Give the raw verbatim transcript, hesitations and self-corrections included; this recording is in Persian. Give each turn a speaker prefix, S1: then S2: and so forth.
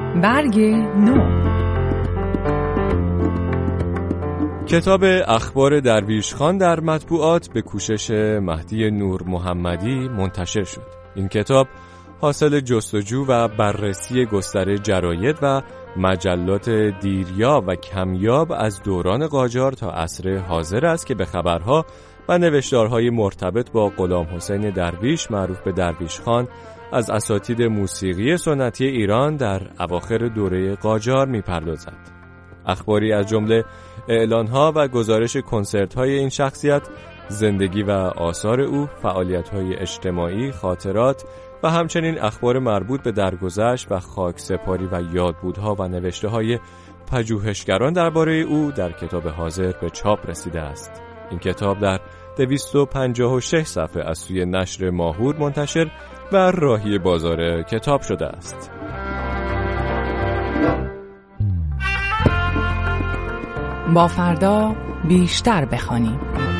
S1: برگ نو.
S2: کتاب اخبار درویش خان در مطبوعات به کوشش مهدی نور محمدی منتشر شد. این کتاب حاصل جستجو و بررسی گستره جراید و مجلات دیریاب و کمیاب از دوران قاجار تا عصر حاضر است که به خبرها و نوشتارهای مرتبط با غلام حسین درویش معروف به درویش خان از اساتید موسیقی سنتی ایران در اواخر دوره قاجار می‌پردازد. اخباری از جمله اعلان‌ها و گزارش کنسرت‌های این شخصیت، زندگی و آثار او، فعالیت‌های اجتماعی، خاطرات و همچنین اخبار مربوط به درگذشت و خاکسپاری و یادبودها و نوشته‌های پژوهشگران درباره او در کتاب حاضر به چاپ رسیده است. این کتاب در دویست و پنجاه و شش صفحه از سوی نشر ماهور منتشر و راهی بازار کتاب شده است.
S1: با فردا بیشتر بخوانیم.